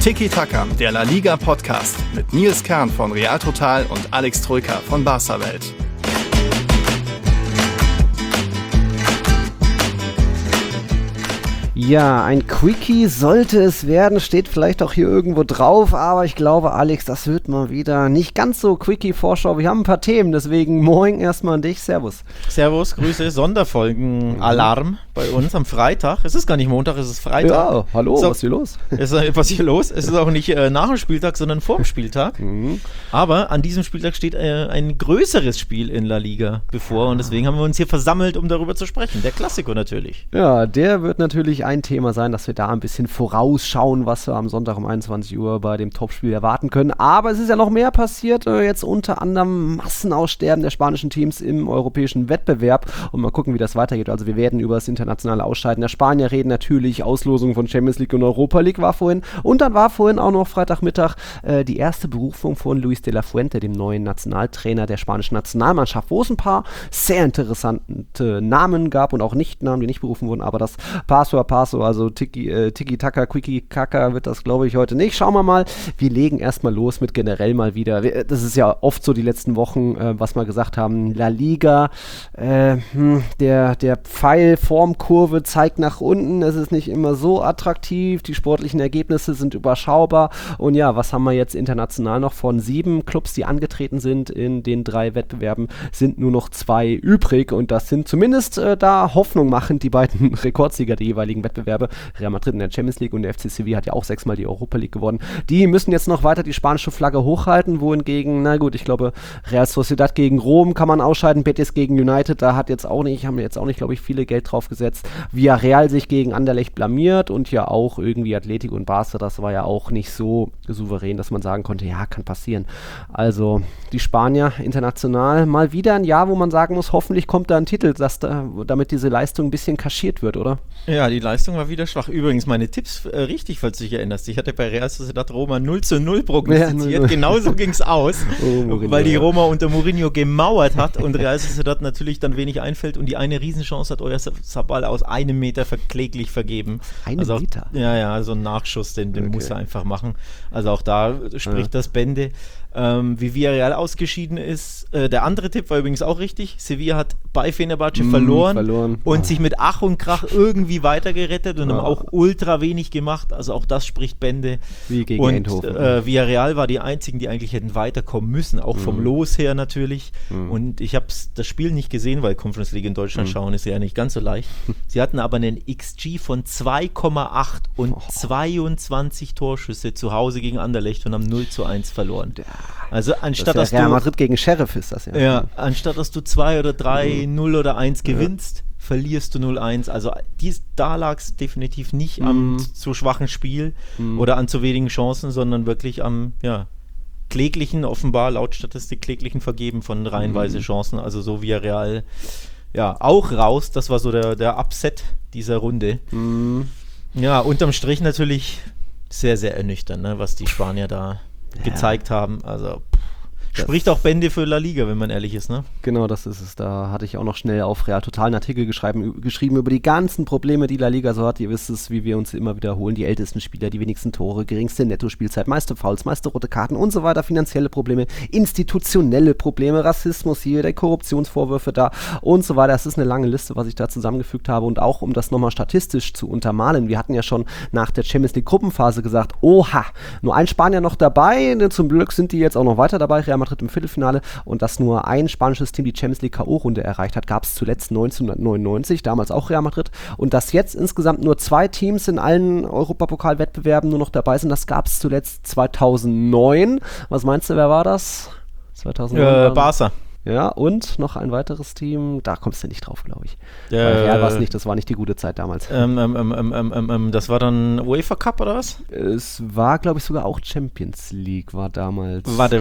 Tiki Taka, der La Liga Podcast mit Nils Kern von Real Total und Alex Troika von Barca Welt. Ja, ein Quickie sollte es werden, steht vielleicht auch hier irgendwo drauf, aber ich glaube, Alex, das wird mal wieder nicht ganz so Quickie-Vorschau. Wir haben ein paar Themen, deswegen moin erstmal an dich, servus. Servus, Grüße, Sonderfolgen-Alarm bei uns am Freitag. Es ist gar nicht Montag, es ist Freitag. Ja, hallo, was ist hier los? Was ist hier los? Es ist auch nicht nach dem Spieltag, sondern vor dem Spieltag. Aber an diesem Spieltag steht ein größeres Spiel in La Liga bevor und deswegen haben wir uns hier versammelt, um darüber zu sprechen. Der Klassiker natürlich. Ja, der wird natürlich ein Thema sein, dass wir da ein bisschen vorausschauen, was wir am Sonntag um 21 Uhr bei dem Topspiel erwarten können. Aber es ist ja noch mehr passiert, jetzt unter anderem Massenaussterben der spanischen Teams im europäischen Wettbewerb und mal gucken, wie das weitergeht. Also wir werden über das internationale Ausscheiden der Spanier reden, natürlich Auslosung von Champions League und Europa League war vorhin und dann war vorhin auch noch Freitagmittag die erste Berufung von Luis de la Fuente, dem neuen Nationaltrainer der spanischen Nationalmannschaft, wo es ein paar sehr interessante Namen gab und auch Nicht-Namen, die nicht berufen wurden, aber das Paso a Paso, also Tiki-Taka, Quickie-Kaka wird das, glaube ich, heute nicht. Schauen wir mal. Wir legen erstmal los mit generell mal wieder. Das ist ja oft so die letzten Wochen, was wir gesagt haben. La Liga, der Pfeilformkurve zeigt nach unten. Es ist nicht immer so attraktiv. Die sportlichen Ergebnisse sind überschaubar. Und ja, was haben wir jetzt international noch? Von 7 Clubs, die angetreten sind in den 3 Wettbewerben, sind nur noch 2 übrig. Und das sind zumindest da Hoffnung machend die beiden Rekordsieger der jeweiligen Wettbewerbe. Real Madrid in der Champions League und der FC Sevilla hat ja auch 6-mal die Europa League gewonnen. Die müssen jetzt noch weiter die spanische Flagge hochhalten, wohingegen, na gut, ich glaube, Real Sociedad gegen Rom kann man ausscheiden, Betis gegen United, da haben jetzt auch nicht, glaube ich, viele Geld drauf gesetzt. Villarreal sich gegen Anderlecht blamiert und ja auch irgendwie Atletico und Barca, das war ja auch nicht so souverän, dass man sagen konnte, ja, kann passieren. Also die Spanier international mal wieder ein Jahr, wo man sagen muss, hoffentlich kommt da ein Titel, damit diese Leistung ein bisschen kaschiert wird, oder? Ja, die Leistung war wieder schwach. Übrigens, meine Tipps richtig, falls du dich erinnerst. Ich hatte bei Real Sociedad Roma 0:0 prognostiziert. Ja, 0-0. Genauso ging es aus, weil die Roma unter Mourinho gemauert hat und Real Sociedad natürlich dann wenig einfällt und die eine Riesenchance hat Oyarzabal aus 1 Meter kläglich vergeben. Meter? Ja, so ein Nachschuss, den muss er einfach machen. Also auch da spricht das Bände. Wie Villarreal ausgeschieden ist. Der andere Tipp war übrigens auch richtig. Sevilla hat bei Fenerbahce verloren und sich mit Ach und Krach irgendwie weitergerettet und haben auch ultra wenig gemacht. Also auch das spricht Bände. Wie gegen Eindhoven. Villarreal war die einzigen, die eigentlich hätten weiterkommen müssen, auch vom Los her natürlich. Und ich habe das Spiel nicht gesehen, weil Conference League in Deutschland schauen ist ja nicht ganz so leicht. Sie hatten aber einen XG von 2,8 und 22 Torschüsse zu Hause gegen Anderlecht und haben 0:1 verloren. Also anstatt dass Real Madrid gegen Sheriff ist das ja. Ja, anstatt dass du 2 oder 3, 0 oder 1 gewinnst, verlierst du 0:1. Also da lag es definitiv nicht am zu schwachen Spiel oder an zu wenigen Chancen, sondern wirklich am kläglichen, offenbar laut Statistik kläglichen Vergeben von reihenweise Chancen. Also so wie Real auch raus. Das war so der Upset dieser Runde. Ja, unterm Strich natürlich sehr, sehr ernüchternd, ne, was die Spanier da gezeigt haben. Also spricht auch Bände für La Liga, wenn man ehrlich ist, ne? Genau, das ist es. Da hatte ich auch noch schnell auf Real Total einen Artikel geschrieben über die ganzen Probleme, die La Liga so hat. Ihr wisst es, wie wir uns immer wiederholen. Die ältesten Spieler, die wenigsten Tore, geringste Nettospielzeit, meiste Fouls, meiste rote Karten und so weiter. Finanzielle Probleme, institutionelle Probleme, Rassismus hier, der Korruptionsvorwürfe da und so weiter. Das ist eine lange Liste, was ich da zusammengefügt habe. Und auch, um das nochmal statistisch zu untermalen. Wir hatten ja schon nach der Champions League Gruppenphase gesagt, oha, nur ein Spanier noch dabei. Zum Glück sind die jetzt auch noch weiter dabei. Real Madrid im Viertelfinale und dass nur ein spanisches Team die Champions League K.O.-Runde erreicht hat, gab es zuletzt 1999, damals auch Real Madrid und dass jetzt insgesamt nur 2 Teams in allen Europapokal-Wettbewerben nur noch dabei sind, das gab es zuletzt 2009. Was meinst du, wer war das? 2009 Barca. Ja, und noch ein weiteres Team, da kommst du nicht drauf, glaube ich. Real war es nicht, das war nicht die gute Zeit damals. Das war dann UEFA Cup oder was? Es war, glaube ich, sogar auch Champions League, war damals. Warte.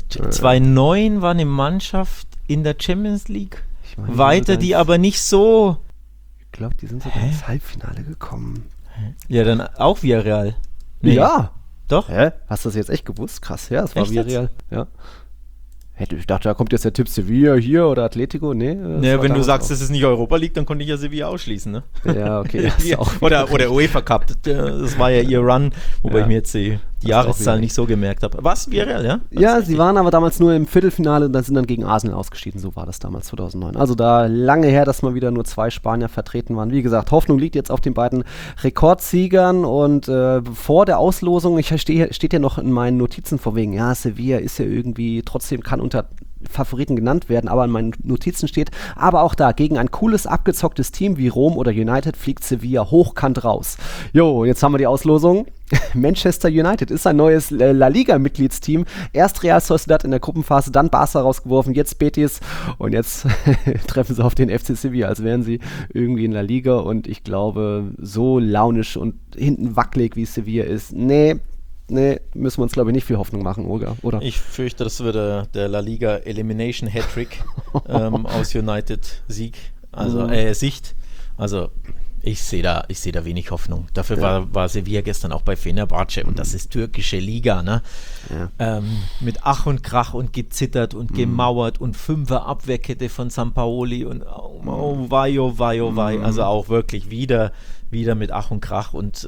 2009 war eine Mannschaft in der Champions League. Weiter, die aber nicht so... Ich glaube, die sind sogar ins Halbfinale gekommen. Ja, dann auch Villarreal. Nee. Ja. Doch? Hä? Hast du das jetzt echt gewusst? Krass, ja, es war Villarreal. Ja. Ich dachte, da kommt jetzt der Tipp Sevilla hier oder Atletico. Nee. Naja, wenn du sagst, es ist nicht Europa League, dann konnte ich ja Sevilla ausschließen, ne? Ja, okay. oder UEFA Cup. Das war ja ihr Run, wobei ich mir jetzt die Jahreszahl nicht so gemerkt habe. Was? Villarreal, ja? Ja, sie waren aber damals nur im Viertelfinale und sind dann gegen Arsenal ausgeschieden. So war das damals 2009. Also da lange her, dass mal wieder nur 2 Spanier vertreten waren. Wie gesagt, Hoffnung liegt jetzt auf den beiden Rekordsiegern und vor der Auslosung, steht ja noch in meinen Notizen vor wegen, ja, Sevilla ist ja irgendwie, trotzdem kann unter Favoriten genannt werden, aber in meinen Notizen steht, aber auch da, gegen ein cooles, abgezocktes Team wie Rom oder United fliegt Sevilla hochkant raus. Jo, jetzt haben wir die Auslosung. Manchester United ist ein neues La Liga-Mitgliedsteam. Erst Real Sociedad in der Gruppenphase, dann Barca rausgeworfen, jetzt Betis und jetzt treffen sie auf den FC Sevilla, als wären sie irgendwie in La Liga und ich glaube, so launisch und hinten wackelig wie Sevilla ist, nee, müssen wir uns, glaube ich, nicht viel Hoffnung machen, oder? Ich fürchte, das wird der La Liga Elimination Hattrick aus United-Sieg, Sicht. Also ich sehe da wenig Hoffnung. Dafür war Sevilla gestern auch bei Fenerbahce und das ist türkische Liga, ne? Ja. Mit Ach und Krach und gezittert und gemauert und 5er Abwehrkette von Sampaoli und wei. Also auch wirklich wieder mit Ach und Krach und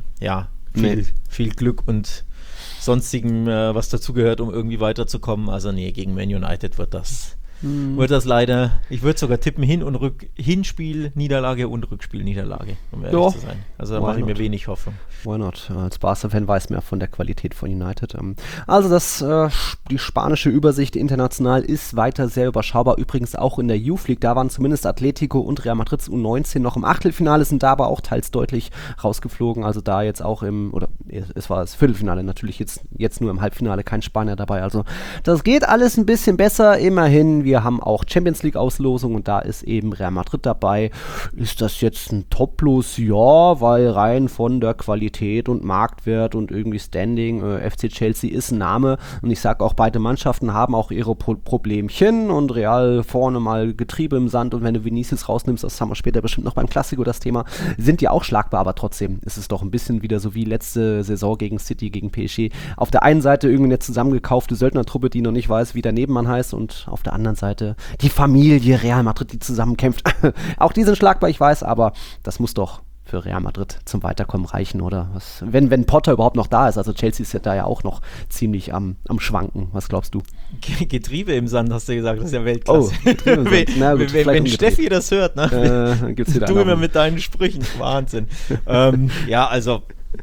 viel Glück und sonstigem, was dazugehört, um irgendwie weiterzukommen. Also gegen Man United wird das leider, ich würde sogar tippen, Hinspiel, Niederlage und Rückspiel, Niederlage, um ehrlich zu sein. Also da mache ich mir wenig Hoffnung. Why not? Als Barca-Fan weiß man ja von der Qualität von United. Also die spanische Übersicht international ist weiter sehr überschaubar. Übrigens auch in der Youth League, da waren zumindest Atletico und Real Madrid U19 noch im Achtelfinale, sind da aber auch teils deutlich rausgeflogen. Also da jetzt auch es war das Viertelfinale, natürlich jetzt nur im Halbfinale, kein Spanier dabei. Also das geht alles ein bisschen besser, immerhin. Wir haben auch Champions League Auslosung und da ist eben Real Madrid dabei. Ist das jetzt ein Top-Plus? Ja, weil rein von der Qualität und Marktwert und irgendwie Standing, FC Chelsea ist ein Name und ich sage auch, beide Mannschaften haben auch ihre Problemchen und Real vorne mal Getriebe im Sand und wenn du Vinicius rausnimmst, das haben wir später bestimmt noch beim Klassiko das Thema, sind die auch schlagbar, aber trotzdem ist es doch ein bisschen wieder so wie letzte Saison gegen City, gegen PSG. Auf der einen Seite irgendwie eine zusammengekaufte Söldnertruppe, die noch nicht weiß, wie der Nebenmann heißt und auf der anderen Seite die Familie Real Madrid, die zusammenkämpft. Auch die sind schlagbar, ich weiß, aber das muss doch für Real Madrid zum Weiterkommen reichen, oder? Wenn Potter überhaupt noch da ist, also Chelsea ist ja da ja auch noch ziemlich am Schwanken. Was glaubst du? Getriebe im Sand, hast du gesagt, das ist ja Weltklasse. Oh, Getriebe im Sand. Na gut, wenn Steffi das hört, ne? Dann gibt's wieder du immer mit deinen Sprüchen, Wahnsinn. Also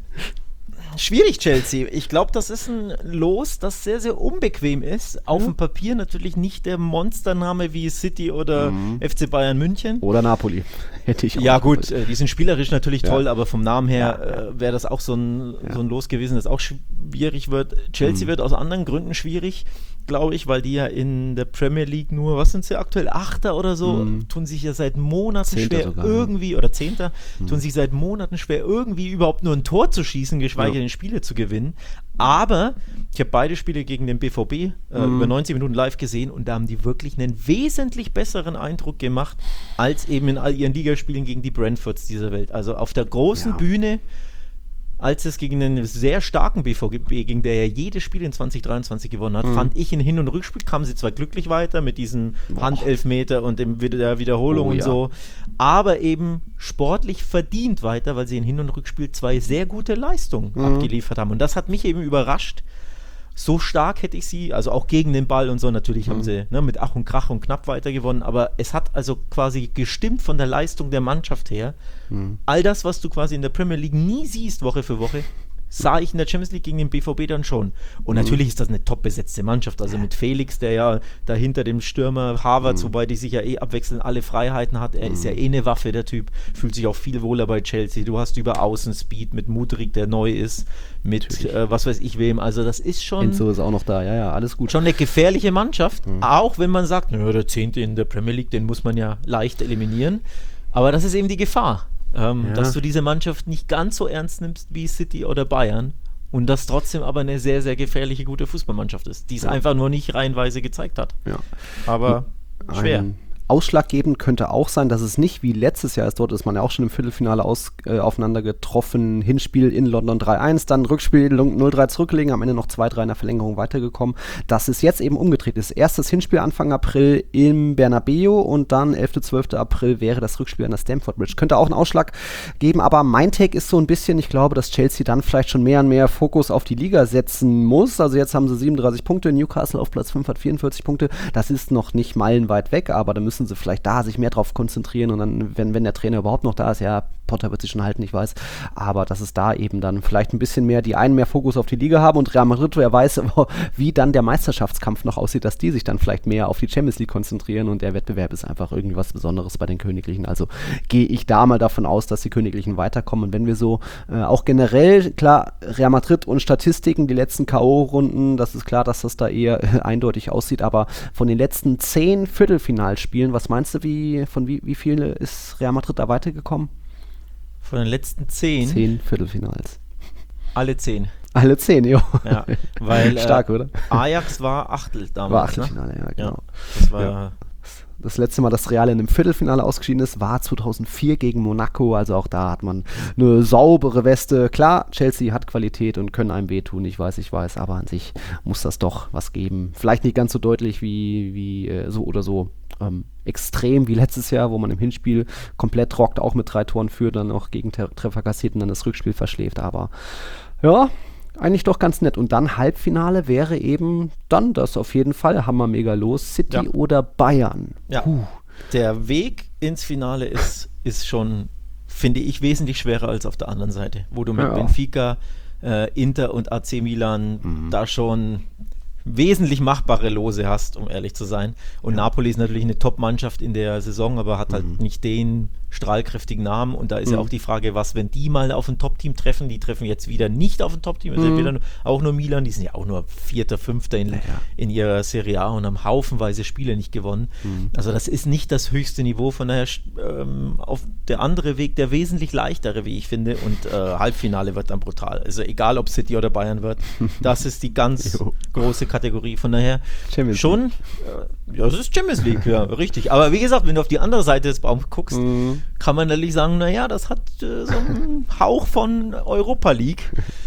schwierig, Chelsea. Ich glaube, das ist ein Los, das sehr, sehr unbequem ist. Auf dem Papier natürlich nicht der Monstername wie City oder FC Bayern München. Oder Napoli. Hätte ich auch. Ja gut, die sind spielerisch natürlich toll, aber vom Namen her wäre das auch so ein Los gewesen, das auch schwierig wird. Chelsea wird aus anderen Gründen schwierig, glaube ich, weil die ja in der Premier League nur, was sind sie aktuell, Achter oder so, tun sich ja seit Monaten schwer sogar, irgendwie, oder Zehnter, tun sich seit Monaten schwer irgendwie überhaupt nur ein Tor zu schießen, geschweige denn Spiele zu gewinnen. Aber ich habe beide Spiele gegen den BVB über 90 Minuten live gesehen und da haben die wirklich einen wesentlich besseren Eindruck gemacht, als eben in all ihren Ligaspielen gegen die Brentfords dieser Welt. Also auf der großen Bühne, als es gegen einen sehr starken BVB ging, der ja jedes Spiel in 2023 gewonnen hat, fand ich in Hin- und Rückspiel, kamen sie zwar glücklich weiter mit diesem Handelfmeter und der Wiederholung und so, aber eben sportlich verdient weiter, weil sie in Hin- und Rückspiel 2 sehr gute Leistungen abgeliefert haben. Und das hat mich eben überrascht. So stark hätte ich sie, also auch gegen den Ball und so, natürlich haben sie mit Ach und Krach und knapp weiter gewonnen, aber es hat also quasi gestimmt von der Leistung der Mannschaft her. All das, was du quasi in der Premier League nie siehst, Woche für Woche, sah ich in der Champions League gegen den BVB dann schon. Und natürlich ist das eine top besetzte Mannschaft, also mit Felix, der ja dahinter dem Stürmer Havertz, wobei die sich ja abwechselnd alle Freiheiten hat, er ist ja eine Waffe, der Typ, fühlt sich auch viel wohler bei Chelsea, du hast über Außen Speed mit Mudryk, der neu ist, mit was weiß ich wem, also das ist schon... Enzo ist auch noch da, ja, alles gut. Schon eine gefährliche Mannschaft, auch wenn man sagt, der 10. in der Premier League, den muss man ja leicht eliminieren, aber das ist eben die Gefahr. Dass du diese Mannschaft nicht ganz so ernst nimmst wie City oder Bayern und das trotzdem aber eine sehr, sehr gefährliche, gute Fußballmannschaft ist, die es einfach nur nicht reihenweise gezeigt hat. Ja. Aber schwer. Ausschlaggebend könnte auch sein, dass es nicht wie letztes Jahr ist. Dort ist man ja auch schon im Viertelfinale aufeinander getroffen. Hinspiel in London 3-1, dann Rückspiel 0-3 zurückgelegen, am Ende noch 2-3 in der Verlängerung weitergekommen. Dass es jetzt eben umgedreht ist. Erstes Hinspiel Anfang April im Bernabeu und dann 11. 12. April wäre das Rückspiel an der Stamford Bridge. Könnte auch einen Ausschlag geben, aber mein Take ist so ein bisschen, ich glaube, dass Chelsea dann vielleicht schon mehr und mehr Fokus auf die Liga setzen muss. Also jetzt haben sie 37 Punkte, Newcastle auf Platz 5 hat 44 Punkte. Das ist noch nicht meilenweit weg, aber da müssen sie vielleicht da sich mehr drauf konzentrieren und dann, wenn der Trainer überhaupt noch da ist, ja, Potter wird sich schon halten, ich weiß, aber dass es da eben dann vielleicht ein bisschen mehr, die einen mehr Fokus auf die Liga haben und Real Madrid, wer weiß, wie dann der Meisterschaftskampf noch aussieht, dass die sich dann vielleicht mehr auf die Champions League konzentrieren und der Wettbewerb ist einfach irgendwie was Besonderes bei den Königlichen, also gehe ich da mal davon aus, dass die Königlichen weiterkommen und wenn wir so, auch generell, klar, Real Madrid und Statistiken, die letzten K.O.-Runden, das ist klar, dass das da eher eindeutig aussieht, aber von den letzten 10 Viertelfinalspielen, was meinst du, wie viele ist Real Madrid da weitergekommen? Von den letzten 10? 10 Viertelfinals. Alle 10. Alle 10, jo. Ja, weil stark, oder? Ajax war Achtel damals. War Achtelfinale, ja, genau. Ja, das war das letzte Mal, dass Real in einem Viertelfinale ausgeschieden ist, war 2004 gegen Monaco. Also auch da hat man eine saubere Weste. Klar, Chelsea hat Qualität und können einem wehtun. Ich weiß, aber an sich muss das doch was geben. Vielleicht nicht ganz so deutlich wie so oder so extrem wie letztes Jahr, wo man im Hinspiel komplett rockt, auch mit 3 Toren führt, dann auch Gegentreffer kassiert und dann das Rückspiel verschläft. Aber ja, eigentlich doch ganz nett. Und dann Halbfinale wäre eben dann das auf jeden Fall. Hammer mega los. City oder Bayern. Ja. Der Weg ins Finale ist schon, finde ich, wesentlich schwerer als auf der anderen Seite, wo du mit Benfica, Inter und AC Milan da schon wesentlich machbare Lose hast, um ehrlich zu sein. Und Napoli ist natürlich eine Top-Mannschaft in der Saison, aber hat halt nicht den strahlkräftigen Namen. Und da ist ja auch die Frage, was, wenn die mal auf ein Top-Team treffen, die treffen jetzt wieder nicht auf ein Top-Team, also wieder auch nur Milan, die sind ja auch nur 4., 5. in ihrer Serie A und haben haufenweise Spiele nicht gewonnen. Also das ist nicht das höchste Niveau, von daher auf der andere Weg der wesentlich leichtere, wie ich finde, und Halbfinale wird dann brutal. Also egal, ob City oder Bayern wird, das ist die ganz große Kategorie, von daher schon, das ist Champions League, ja, richtig. Aber wie gesagt, wenn du auf die andere Seite des Baums guckst, kann man natürlich sagen, naja, das hat so einen Hauch von Europa League.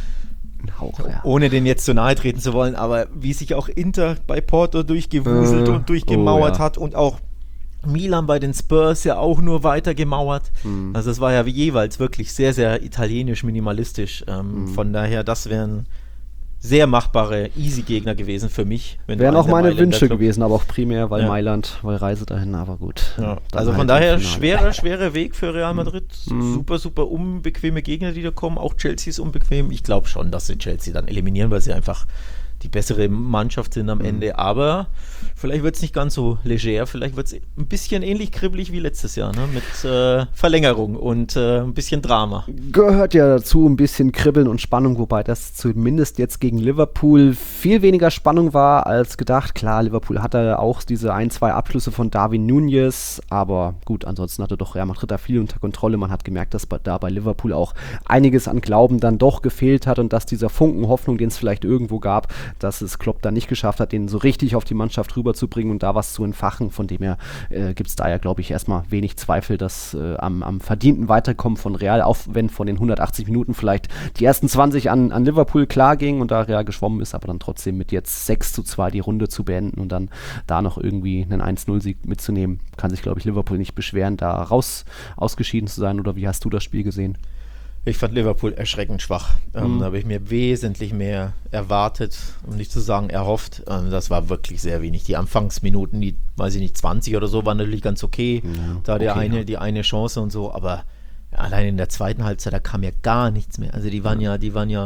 Ein Hauch, ja. Ohne den jetzt zu nahe treten zu wollen, aber wie sich auch Inter bei Porto durchgewuselt und durchgemauert hat und auch Milan bei den Spurs ja auch nur weiter gemauert. Also es war ja jeweils wirklich sehr, sehr italienisch, minimalistisch. Von daher, das wären sehr machbare, easy Gegner gewesen für mich. Wären auch meine Wünsche gewesen, aber auch primär, weil Mailand, weil Reise dahin, aber gut. Ja. Also von daher schwerer Weg für Real Madrid. Super, super unbequeme Gegner, die da kommen. Auch Chelsea ist unbequem. Ich glaube schon, dass sie Chelsea dann eliminieren, weil sie einfach die bessere Mannschaft sind am Ende, aber vielleicht wird es nicht ganz so leger, vielleicht wird es ein bisschen ähnlich kribbelig wie letztes Jahr, ne? Mit Verlängerung und ein bisschen Drama. Gehört ja dazu, ein bisschen Kribbeln und Spannung, wobei das zumindest jetzt gegen Liverpool viel weniger Spannung war als gedacht. Klar, Liverpool hatte auch diese 1-2 Abschlüsse von Darwin Núñez, aber gut, ansonsten hatte doch Real Madrid da viel unter Kontrolle. Man hat gemerkt, dass da bei Liverpool auch einiges an Glauben dann doch gefehlt hat und dass dieser Funken Hoffnung, den es vielleicht irgendwo gab, dass es Klopp da nicht geschafft hat, den so richtig auf die Mannschaft rüberzubringen und da was zu entfachen. Von dem her gibt es da ja, glaube ich, erstmal wenig Zweifel, dass am verdienten Weiterkommen von Real, auch wenn von den 180 Minuten vielleicht die ersten 20 an Liverpool klar ging und da Real geschwommen ist, aber dann trotzdem mit jetzt 6-2 die Runde zu beenden und dann da noch irgendwie einen 1-0-Sieg mitzunehmen, kann sich, glaube ich, Liverpool nicht beschweren, da ausgeschieden zu sein. Oder wie hast du das Spiel gesehen? Ich fand Liverpool erschreckend schwach. Da habe ich mir wesentlich mehr erwartet, um nicht zu sagen erhofft. Das war wirklich sehr wenig. Die Anfangsminuten, die, weiß ich nicht, 20 oder so, waren natürlich ganz okay. Ja, die eine Chance und so, aber allein in der zweiten Halbzeit, da kam ja gar nichts mehr. Also die waren ja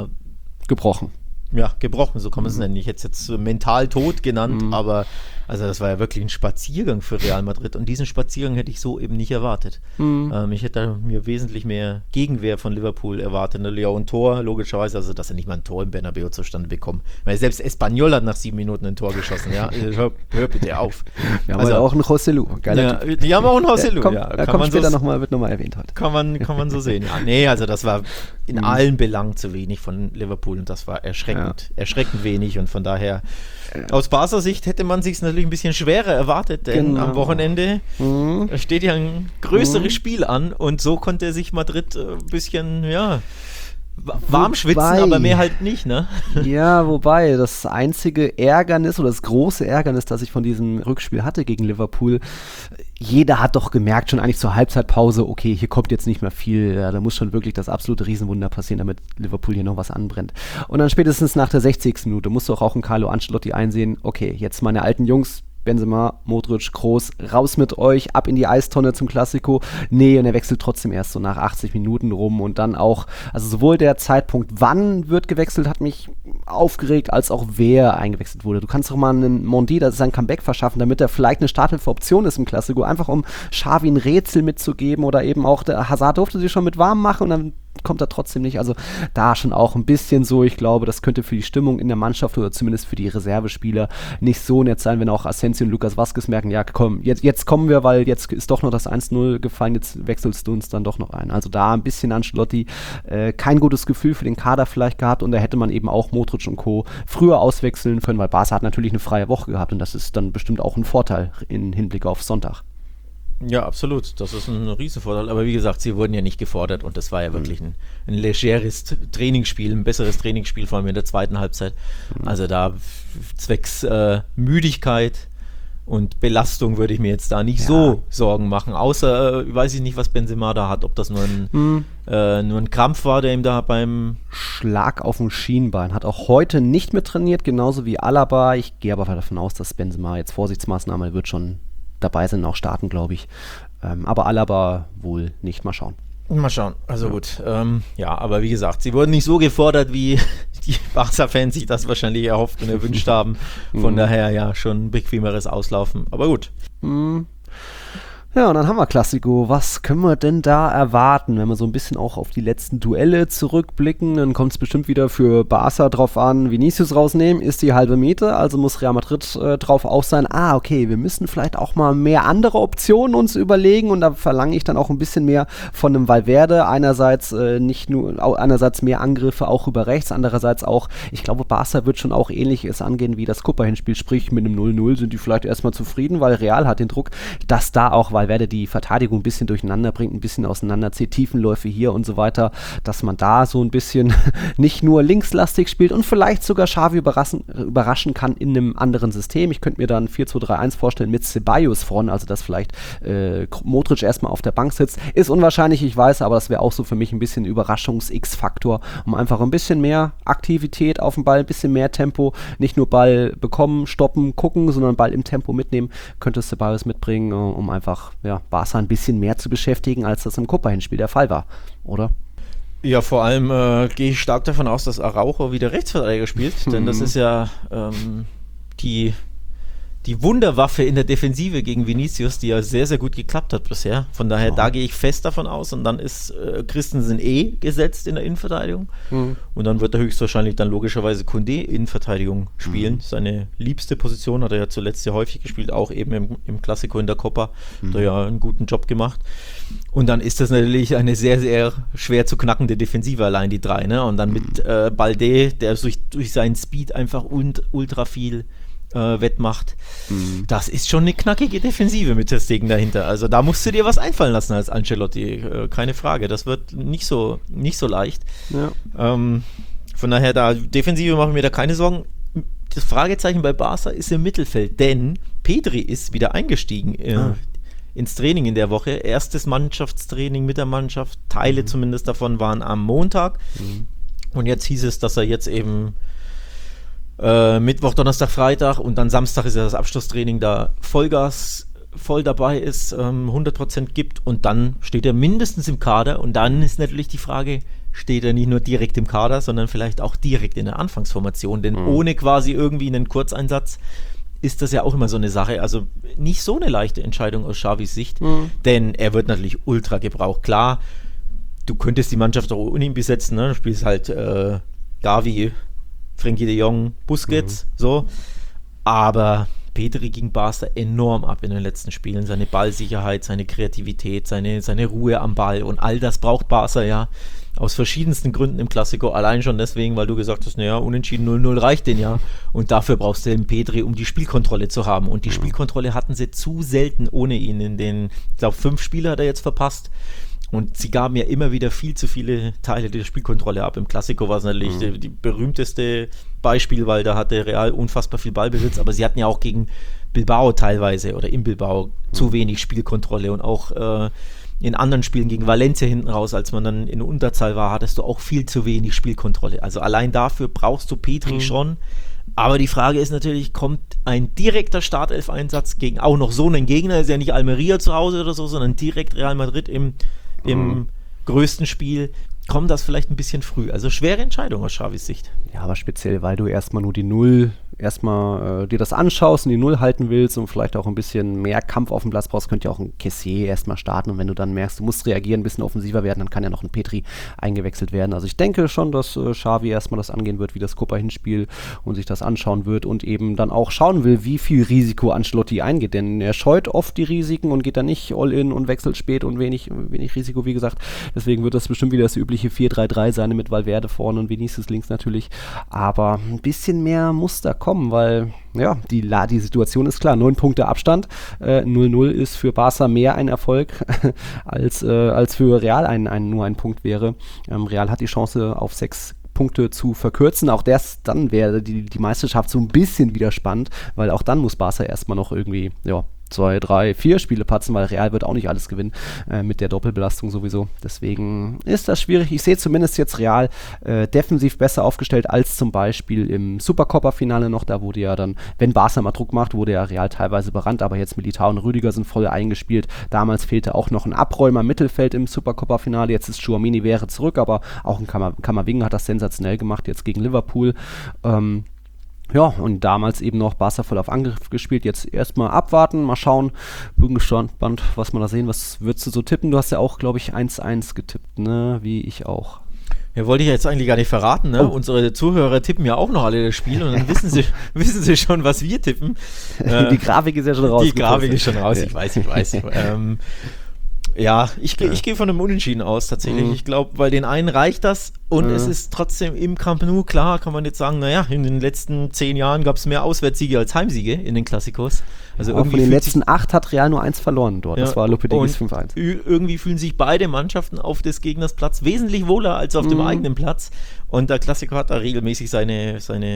gebrochen. Ja, gebrochen, so kann man es nennen. Ich hätte es jetzt mental tot genannt, aber also das war ja wirklich ein Spaziergang für Real Madrid und diesen Spaziergang hätte ich so eben nicht erwartet. Ich hätte mir wesentlich mehr Gegenwehr von Liverpool erwartet. Ja, und Tor, logischerweise, also dass er nicht mal ein Tor im Bernabeu zustande bekommt. Weil selbst Espanyol hat nach 7 Minuten ein Tor geschossen, ja. Hör bitte auf. Wir haben auch einen Joselu. Die haben auch einen Joselu, kommt später wird nochmal erwähnt heute. Kann man so sehen. Ja, nee, also das war in allen Belangen zu wenig von Liverpool und das war erschreckend wenig und von daher aus Barca Sicht hätte man sich natürlich natürlich ein bisschen schwerer erwartet, denn am Wochenende steht ja ein größeres Spiel an und so konnte sich Madrid ein bisschen, warm schwitzen, aber mehr halt nicht, ne? Ja, wobei das einzige Ärgernis oder das große Ärgernis, das ich von diesem Rückspiel hatte gegen Liverpool, jeder hat doch gemerkt, schon eigentlich zur Halbzeitpause, okay, hier kommt jetzt nicht mehr viel, ja, da muss schon wirklich das absolute Riesenwunder passieren, damit Liverpool hier noch was anbrennt. Und dann spätestens nach der 60. Minute musste auch ein Carlo Ancelotti einsehen, okay, jetzt meine alten Jungs, Benzema, Modric, Kroos, raus mit euch, ab in die Eistonne zum Clasico. Nee, und er wechselt trotzdem erst so nach 80 Minuten rum und dann auch, also sowohl der Zeitpunkt, wann wird gewechselt, hat mich aufgeregt, als auch wer eingewechselt wurde. Du kannst doch mal einen Mondi, das ist ein Comeback verschaffen, damit er vielleicht eine Starthilfe-Option ist im Clasico, einfach um Xavi ein Rätsel mitzugeben oder eben auch der Hazard durfte sich schon mit warm machen und dann kommt er trotzdem nicht. Also da schon auch ein bisschen so, ich glaube, das könnte für die Stimmung in der Mannschaft oder zumindest für die Reservespieler nicht so nett sein, wenn auch Asensio und Lucas Vazquez merken, ja komm, jetzt kommen wir, weil jetzt ist doch noch das 1-0 gefallen, jetzt wechselst du uns dann doch noch ein. Also da ein bisschen Ancelotti, kein gutes Gefühl für den Kader vielleicht gehabt und da hätte man eben auch Modric und Co. früher auswechseln können, weil Barca hat natürlich eine freie Woche gehabt und das ist dann bestimmt auch ein Vorteil im Hinblick auf Sonntag. Ja, absolut. Das ist ein Riesenvorteil. Aber wie gesagt, sie wurden ja nicht gefordert und das war ja wirklich ein legeres Trainingsspiel, ein besseres Trainingsspiel, vor allem in der zweiten Halbzeit. Also da zwecks Müdigkeit und Belastung würde ich mir jetzt da nicht so Sorgen machen. Außer, weiß ich nicht, was Benzema da hat. Ob das nur ein Krampf war, der ihm da beim Schlag auf dem Schienbein. Hat auch heute nicht mehr trainiert, genauso wie Alaba. Ich gehe aber davon aus, dass Benzema jetzt Vorsichtsmaßnahme wird schon dabei sind, auch starten, glaube ich. Aber Alaba wohl nicht. Mal schauen. Mal schauen. Also gut. Aber wie gesagt, sie wurden nicht so gefordert, wie die Barca-Fans sich das wahrscheinlich erhofft und erwünscht haben. Von daher schon ein bequemeres Auslaufen. Aber gut. Ja, und dann haben wir Clasico. Was können wir denn da erwarten? Wenn wir so ein bisschen auch auf die letzten Duelle zurückblicken, dann kommt es bestimmt wieder für Barca drauf an, Vinicius rausnehmen, ist die halbe Miete, also muss Real Madrid drauf auch sein, okay, wir müssen vielleicht auch mal mehr andere Optionen uns überlegen und da verlange ich dann auch ein bisschen mehr von einem Valverde. Einerseits einerseits mehr Angriffe auch über rechts, andererseits auch, ich glaube, Barca wird schon auch Ähnliches angehen wie das Copa-Hinspiel, sprich mit einem 0-0 sind die vielleicht erstmal zufrieden, weil Real hat den Druck, dass da auch Valverde die Verteidigung ein bisschen durcheinander bringt, ein bisschen auseinanderzieht, Tiefenläufe hier und so weiter, dass man da so ein bisschen nicht nur linkslastig spielt und vielleicht sogar Xavi überraschen kann in einem anderen System. Ich könnte mir dann 4-2-3-1 vorstellen mit Ceballos vorne, also dass vielleicht Modric erstmal auf der Bank sitzt. Ist unwahrscheinlich, ich weiß, aber das wäre auch so für mich ein bisschen Überraschungs-X-Faktor, um einfach ein bisschen mehr Aktivität auf dem Ball, ein bisschen mehr Tempo, nicht nur Ball bekommen, stoppen, gucken, sondern Ball im Tempo mitnehmen, könnte Ceballos mitbringen, um einfach Barca ein bisschen mehr zu beschäftigen, als das im Copa-Hinspiel der Fall war, oder? Ja, vor allem gehe ich stark davon aus, dass Araujo wieder Rechtsverteidiger spielt, denn das ist ja die Wunderwaffe in der Defensive gegen Vinicius, die ja sehr, sehr gut geklappt hat bisher. Von daher, da gehe ich fest davon aus und dann ist Christensen gesetzt in der Innenverteidigung und dann wird er höchstwahrscheinlich dann logischerweise Koundé Innenverteidigung spielen. Seine liebste Position hat er ja zuletzt sehr häufig gespielt, auch eben im Clasico in der Copa. Hat er ja einen guten Job gemacht. Und dann ist das natürlich eine sehr, sehr schwer zu knackende Defensive, allein die drei. Ne? Und dann mit Balde, der durch seinen Speed einfach ultra viel wettmacht. Das ist schon eine knackige Defensive mit Ter Stegen dahinter. Also da musst du dir was einfallen lassen als Ancelotti. Keine Frage. Das wird nicht so leicht. Ja. Von daher, Defensive mache ich mir da keine Sorgen. Das Fragezeichen bei Barca ist im Mittelfeld, denn Pedri ist wieder eingestiegen ins Training in der Woche. Erstes Mannschaftstraining mit der Mannschaft. Teile zumindest davon waren am Montag. Und jetzt hieß es, dass er jetzt eben Mittwoch, Donnerstag, Freitag und dann Samstag ist ja das Abschlusstraining, da Vollgas voll dabei ist, 100% gibt und dann steht er mindestens im Kader und dann ist natürlich die Frage, steht er nicht nur direkt im Kader, sondern vielleicht auch direkt in der Anfangsformation, denn ohne quasi irgendwie einen Kurzeinsatz ist das ja auch immer so eine Sache, also nicht so eine leichte Entscheidung aus Xavis Sicht, denn er wird natürlich ultra gebraucht. Klar, du könntest die Mannschaft auch ohne ihn besetzen, ne? Du spielst halt Gavi, Frenkie de Jong, Busquets, so. Aber Pedri ging Barca enorm ab in den letzten Spielen. Seine Ballsicherheit, seine Kreativität, seine Ruhe am Ball und all das braucht Barca ja. Aus verschiedensten Gründen im Clasico. Allein schon deswegen, weil du gesagt hast, naja, unentschieden 0-0 reicht den ja. Und dafür brauchst du den Petri, um die Spielkontrolle zu haben. Und die Spielkontrolle hatten sie zu selten ohne ihn. In den, ich glaube, 5 Spiele hat er jetzt verpasst. Und sie gaben ja immer wieder viel zu viele Teile der Spielkontrolle ab. Im Clasico war es natürlich die berühmteste Beispiel, weil da hatte Real unfassbar viel Ballbesitz. Aber sie hatten ja auch gegen Bilbao teilweise oder in Bilbao zu wenig Spielkontrolle. Und auch in anderen Spielen gegen Valencia hinten raus, als man dann in Unterzahl war, hattest du auch viel zu wenig Spielkontrolle. Also allein dafür brauchst du Petri schon. Aber die Frage ist natürlich, kommt ein direkter Startelf-Einsatz gegen auch noch so einen Gegner, ist ja nicht Almeria zu Hause oder so, sondern direkt Real Madrid im größten Spiel, kommt das vielleicht ein bisschen früh. Also schwere Entscheidung aus Xavis Sicht. Ja, aber speziell, weil du erstmal nur die Null dir das anschaust und die Null halten willst und vielleicht auch ein bisschen mehr Kampf auf dem Platz brauchst, könnte ja auch ein Kessier erstmal starten und wenn du dann merkst, du musst reagieren, ein bisschen offensiver werden, dann kann ja noch ein Petri eingewechselt werden. Also ich denke schon, dass Xavi erstmal das angehen wird, wie das Copa-Hinspiel und sich das anschauen wird und eben dann auch schauen will, wie viel Risiko Ancelotti eingeht, denn er scheut oft die Risiken und geht dann nicht all in und wechselt spät und wenig Risiko, wie gesagt. Deswegen wird das bestimmt wieder das übliche 4-3-3 sein mit Valverde vorne und Vinicius links natürlich, aber ein bisschen mehr muss da kommen, weil ja, die Situation ist klar, 9 Punkte Abstand, 0-0 ist für Barca mehr ein Erfolg als für Real nur ein Punkt wäre. Real hat die Chance auf 6 Punkte zu verkürzen, auch dann wäre die Meisterschaft so ein bisschen wieder spannend, weil auch dann muss Barca erstmal noch irgendwie, 2, 3, 4 Spiele patzen, weil Real wird auch nicht alles gewinnen mit der Doppelbelastung sowieso. Deswegen ist das schwierig. Ich sehe zumindest jetzt Real defensiv besser aufgestellt als zum Beispiel im Supercopa-Finale noch. Da wurde ja dann, wenn Barca mal Druck macht, wurde ja Real teilweise berannt, aber jetzt Militao und Rüdiger sind voll eingespielt. Damals fehlte auch noch ein Abräumer im Mittelfeld im Supercopa-Finale. Jetzt ist Tchouaméni wäre zurück, aber auch ein Camavinga hat das sensationell gemacht, jetzt gegen Liverpool. Ja, und damals eben noch Barca voll auf Angriff gespielt. Jetzt erstmal abwarten, mal schauen. Bin gespannt, was man da sehen. Was würdest du so tippen? Du hast ja auch, glaube ich, 1-1 getippt, ne? Wie ich auch. Ja, wollte ich jetzt eigentlich gar nicht verraten, ne? Unsere Zuhörer tippen ja auch noch alle das Spiel und dann wissen sie schon, was wir tippen. Die Grafik ist ja schon raus. Die Grafik ist schon raus, ich weiß. Ich gehe von einem Unentschieden aus, tatsächlich. Ich glaube, weil den einen reicht das und es ist trotzdem im Camp Nou, klar, kann man jetzt sagen, naja, in den letzten 10 Jahren gab es mehr Auswärtssiege als Heimsiege in den Klassikos. Also auch von den letzten 8 hat Real nur 1 verloren dort. Das war Lopetegis 5-1. Irgendwie fühlen sich beide Mannschaften auf des Gegners Platz wesentlich wohler als auf dem eigenen Platz. Und der Klassiker hat da regelmäßig seine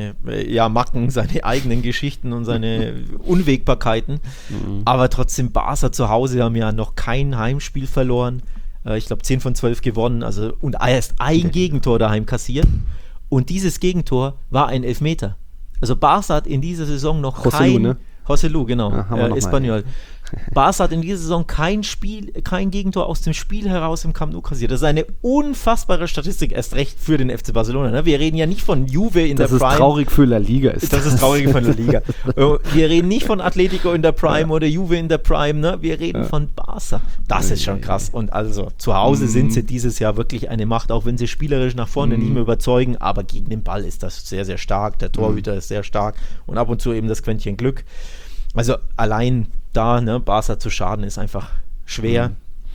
Macken, seine eigenen Geschichten und seine Unwägbarkeiten. Aber trotzdem, Barca zu Hause haben ja noch kein Heimspiel verloren. Ich glaube 10 von 12 gewonnen. Und erst ein Gegentor daheim kassiert. Und dieses Gegentor war ein Elfmeter. Also Barca hat in dieser Saison noch Joselu, genau. Espanyol. Barca hat in dieser Saison kein Gegentor aus dem Spiel heraus im Camp Nou kassiert. Das ist eine unfassbare Statistik, erst recht für den FC Barcelona. Ne? Wir reden ja nicht von Juve in der Prime. Das ist traurig für La Liga. Das ist traurig für La Liga. Wir reden nicht von Atletico in der Prime oder Juve in der Prime. Ne? Wir reden von Barca. Das ist schon krass. Und also zu Hause sind sie dieses Jahr wirklich eine Macht, auch wenn sie spielerisch nach vorne nicht mehr überzeugen. Aber gegen den Ball ist das sehr, sehr stark. Der Torhüter ist sehr stark. Und ab und zu eben das Quäntchen Glück. Also allein da, Barca zu schaden, ist einfach schwer,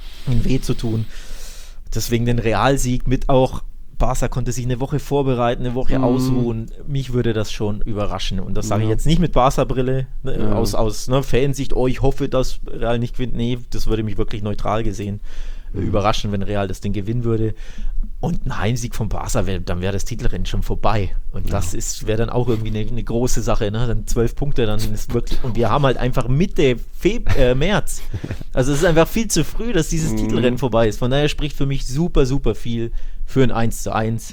weh zu tun. Deswegen den Realsieg mit auch, Barca konnte sich eine Woche vorbereiten, eine Woche ausruhen. Mich würde das schon überraschen. Und das sage ich jetzt nicht mit Barca-Brille, aus Fansicht, ich hoffe, dass Real nicht gewinnt. Nee, das würde mich wirklich neutral gesehen überraschen, wenn Real das Ding gewinnen würde. Und ein Heimsieg von Barca, dann wäre das Titelrennen schon vorbei. Und das wäre dann auch irgendwie eine große Sache. Ne? Dann 12 Punkte, dann ist wirklich. Und wir haben halt einfach Mitte März. Also es ist einfach viel zu früh, dass dieses Titelrennen vorbei ist. Von daher spricht für mich super, super viel für ein 1:1.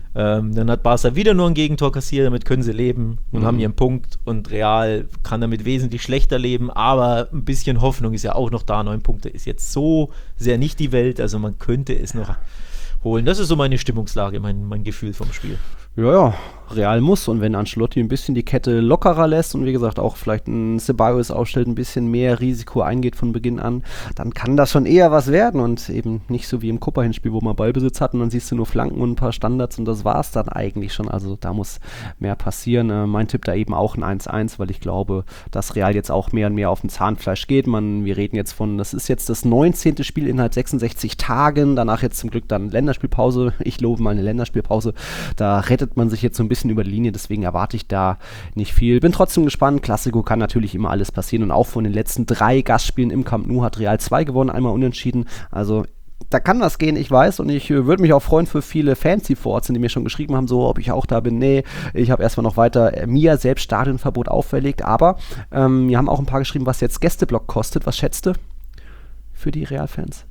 Dann hat Barca wieder nur ein Gegentor kassiert, damit können sie leben und haben ihren Punkt. Und Real kann damit wesentlich schlechter leben, aber ein bisschen Hoffnung ist ja auch noch da. 9 Punkte ist jetzt so sehr nicht die Welt, also man könnte es noch holen. Das ist so meine Stimmungslage, mein Gefühl vom Spiel. Ja, Real muss. Und wenn Ancelotti ein bisschen die Kette lockerer lässt und wie gesagt auch vielleicht ein Ceballos aufstellt, ein bisschen mehr Risiko eingeht von Beginn an, dann kann das schon eher was werden und eben nicht so wie im Copa-Hinspiel, wo man Ballbesitz hat und dann siehst du nur Flanken und ein paar Standards und das war es dann eigentlich schon. Also da muss mehr passieren. Mein Tipp da eben auch ein 1-1, weil ich glaube, dass Real jetzt auch mehr und mehr auf dem Zahnfleisch geht. Wir reden jetzt von, das ist jetzt das 19. Spiel innerhalb 66 Tagen, danach jetzt zum Glück dann Länderspielpause. Ich lobe mal eine Länderspielpause. Da rettet man sich jetzt so ein bisschen über die Linie, deswegen erwarte ich da nicht viel. Bin trotzdem gespannt. Klassiko kann natürlich immer alles passieren und auch von den letzten 3 Gastspielen im Camp Nou hat Real 2 gewonnen, einmal unentschieden. Also da kann was gehen, ich weiß, und ich würde mich auch freuen für viele Fans, die vor Ort sind, die mir schon geschrieben haben, so, ob ich auch da bin. Nee, ich habe erstmal noch weiter mir selbst Stadionverbot auferlegt, aber mir haben auch ein paar geschrieben, was jetzt Gästeblock kostet. Was schätzt du für die Real-Fans?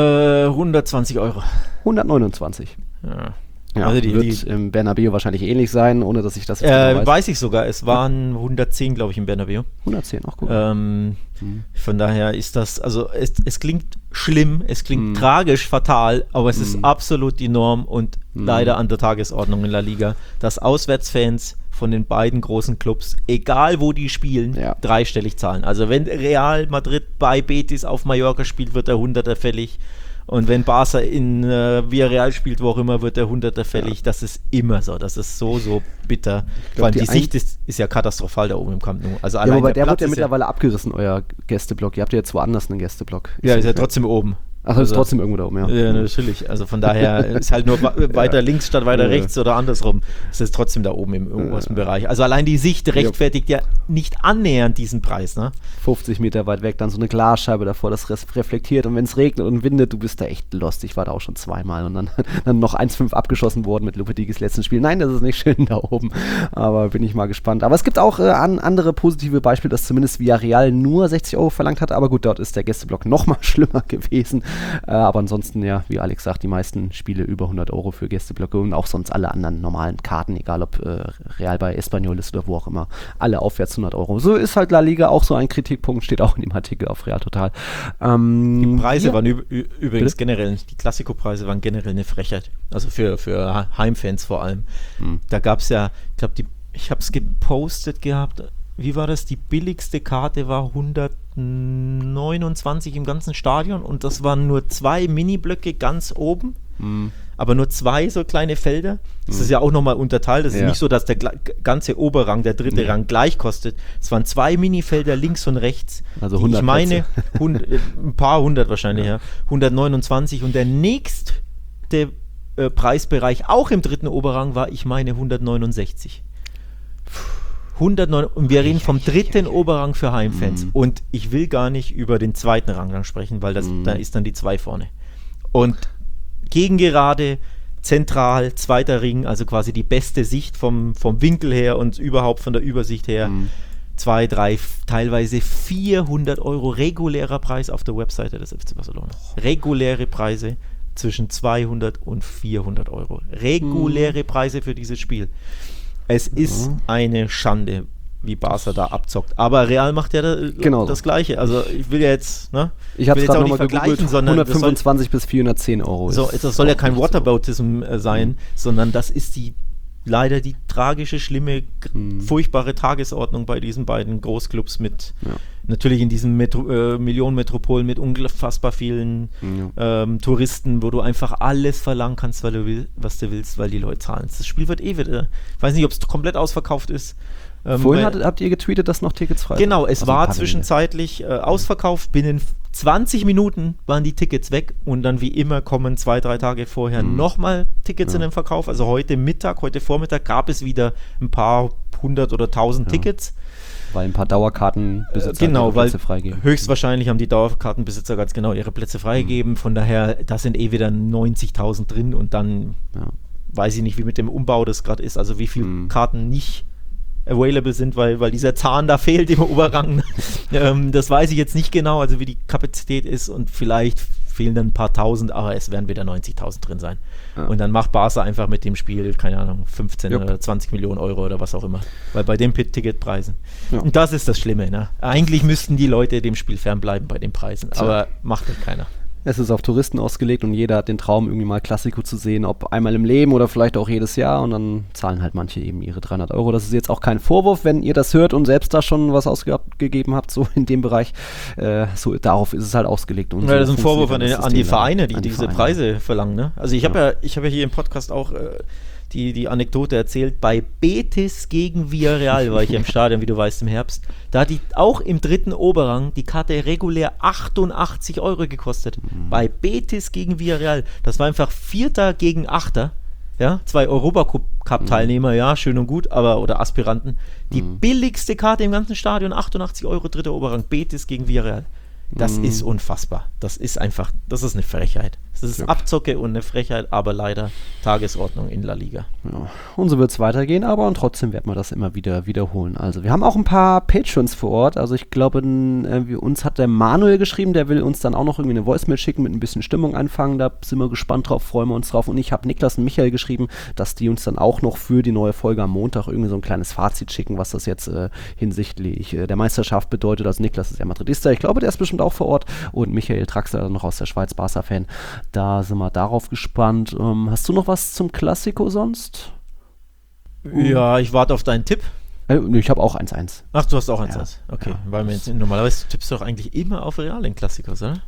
120 Euro. 129. Ja. Ja, Also wird im Bernabeu wahrscheinlich ähnlich sein, ohne dass ich das weiß. Weiß ich sogar, es waren 110, glaube ich, im Bernabeu. 110, auch gut. Von daher ist das, also es klingt schlimm, es klingt tragisch, fatal, aber es ist absolut die Norm und leider an der Tagesordnung in La Liga, dass Auswärtsfans von den beiden großen Clubs, egal wo die spielen, dreistellig zahlen. Also wenn Real Madrid bei Betis auf Mallorca spielt, wird der Hunderter fällig. Und wenn Barca in Villarreal spielt, wo auch immer, wird der Hunderter fällig. Ja. Das ist immer so. Das ist so bitter. Vor allem die Sicht ist ja katastrophal da oben im Camp Nou. Also ja, aber der wird ja mittlerweile abgerissen, euer Gästeblock. Ihr habt ja jetzt woanders einen Gästeblock. Ja, ist ja trotzdem oben. Ach, das ist trotzdem irgendwo da oben, ja. Ja, natürlich. Also von daher ist halt nur weiter links statt weiter rechts oder andersrum. Es ist trotzdem da oben im obersten Bereich. Also allein die Sicht rechtfertigt ja nicht annähernd diesen Preis, ne? 50 Meter weit weg, dann so eine Glasscheibe davor, das reflektiert. Und wenn es regnet und windet, du bist da echt lost. Ich war da auch schon 2-mal und dann noch 1-5 abgeschossen worden mit Lopetegis letzten Spiel. Nein, das ist nicht schön da oben. Aber bin ich mal gespannt. Aber es gibt auch andere positive Beispiele, dass zumindest Villarreal nur 60 Euro verlangt hat. Aber gut, dort ist der Gästeblock noch mal schlimmer gewesen. Aber ansonsten, ja, wie Alex sagt, die meisten Spiele über 100 Euro für Gästeblöcke und auch sonst alle anderen normalen Karten, egal ob Real bei Espanyol ist oder wo auch immer, alle aufwärts 100 Euro. So ist halt La Liga auch so ein Kritikpunkt, steht auch in dem Artikel auf Real Total. Die Preise waren übrigens generell, die Klassiko-Preise waren generell eine Frechheit. Also für Heimfans vor allem. Da gab es ja, ich habe es gepostet gehabt, wie war das? Die billigste Karte war 129 im ganzen Stadion und das waren nur 2 Mini-Blöcke ganz oben, aber nur 2 so kleine Felder. Das ist ja auch nochmal unterteilt. Das ist nicht so, dass der ganze Oberrang, der dritte Rang gleich kostet. Es waren 2 Mini-Felder links und rechts. Also 100 ich meine, ein paar hundert wahrscheinlich, ja. 129 und der nächste Preisbereich, auch im dritten Oberrang, war, ich meine, 169. 109, und wir reden vom dritten Oberrang für Heimfans. Und ich will gar nicht über den zweiten Rang dann sprechen, weil da ist dann die 2 vorne. Und Gegengerade, zentral, zweiter Ring, also quasi die beste Sicht vom Winkel her und überhaupt von der Übersicht her. 2, 3, teilweise 400 Euro regulärer Preis auf der Webseite des FC Barcelona. Reguläre Preise zwischen 200 und 400 Euro. Reguläre Preise für dieses Spiel. Es ist eine Schande, wie Barca da abzockt. Aber Real macht ja das Gleiche. Also ich will ja jetzt, ne? Ich habe es gerade nochmal vergleichen, sondern 125 bis 410 Euro. So, das soll ja kein Whataboutism sein, sondern das ist leider die tragische, schlimme, furchtbare Tagesordnung bei diesen beiden Großclubs mit natürlich in diesen Millionenmetropolen mit unfassbar vielen Touristen, wo du einfach alles verlangen kannst, was du willst, weil die Leute zahlen. Das Spiel wird wieder. Ich weiß nicht, ob es komplett ausverkauft ist. Vorhin habt ihr getweetet, dass noch Tickets frei sind. Genau, es war zwischenzeitlich ausverkauft. Binnen 20 Minuten waren die Tickets weg und dann wie immer kommen 2-3 Tage vorher nochmal Tickets in den Verkauf. Also heute Vormittag gab es wieder ein paar 100 oder 1000 Tickets. Weil ein paar Dauerkartenbesitzer ihre Plätze freigeben. Höchstwahrscheinlich haben die Dauerkartenbesitzer ganz genau ihre Plätze freigegeben. Von daher, da sind wieder 90.000 drin und dann weiß ich nicht, wie mit dem Umbau das gerade ist. Also wie viele Karten nicht available sind, weil dieser Zahn da fehlt im Oberrang. Das weiß ich jetzt nicht genau, also wie die Kapazität ist und vielleicht fehlen dann ein paar Tausend, aber es werden wieder 90.000 drin sein. Ja. Und dann macht Barca einfach mit dem Spiel, keine Ahnung, 15 oder 20 Millionen Euro oder was auch immer. Weil bei den Ticketpreisen. Ja. Und das ist das Schlimme. Ne? Eigentlich müssten die Leute dem Spiel fernbleiben bei den Preisen, aber macht halt keiner. Es ist auf Touristen ausgelegt und jeder hat den Traum, irgendwie mal Klassiko zu sehen, ob einmal im Leben oder vielleicht auch jedes Jahr, und dann zahlen halt manche eben ihre 300 Euro. Das ist jetzt auch kein Vorwurf, wenn ihr das hört und selbst da schon was ausgegeben habt, so in dem Bereich. So, darauf ist es halt ausgelegt. Und das ist so ein Vorwurf an die Vereine, die an die diese Vereine. Preise verlangen. Ne? Also ich habe ja hier im Podcast auch die Anekdote erzählt, bei Betis gegen Villarreal war ich im Stadion, wie du weißt, im Herbst. Da hat die auch im 3. Oberrang die Karte regulär 88 Euro gekostet. Bei Betis gegen Villarreal. Das war einfach 4. gegen 8. Ja, 2 Europacup-Teilnehmer, ja, schön und gut, oder Aspiranten. Die billigste Karte im ganzen Stadion, 88 Euro, 3. Oberrang, Betis gegen Villarreal. Das ist unfassbar. Das ist eine Frechheit. Das ist Abzocke und eine Frechheit, aber leider Tagesordnung in La Liga. Ja. Und so wird es weitergehen, aber und trotzdem wird man das immer wieder wiederholen. Also wir haben auch ein paar Patrons vor Ort. Also ich glaube, uns hat der Manuel geschrieben, der will uns dann auch noch irgendwie eine Voicemail schicken mit ein bisschen Stimmung anfangen. Da sind wir gespannt drauf, freuen wir uns drauf. Und ich habe Niklas und Michael geschrieben, dass die uns dann auch noch für die neue Folge am Montag irgendwie so ein kleines Fazit schicken, was das jetzt hinsichtlich der Meisterschaft bedeutet. Also Niklas ist ja Madridista, ich glaube, der ist bestimmt auch vor Ort, und Michael Traxler noch aus der Schweiz, Barca-Fan. Da sind wir darauf gespannt. Hast du noch was zum Klassiko sonst? Ja, ich warte auf deinen Tipp. Ich habe auch 1-1. Ach, du hast auch 1-1. Okay, Ja. weil normalerweise tippst du doch eigentlich immer auf Real in Klassikos, oder?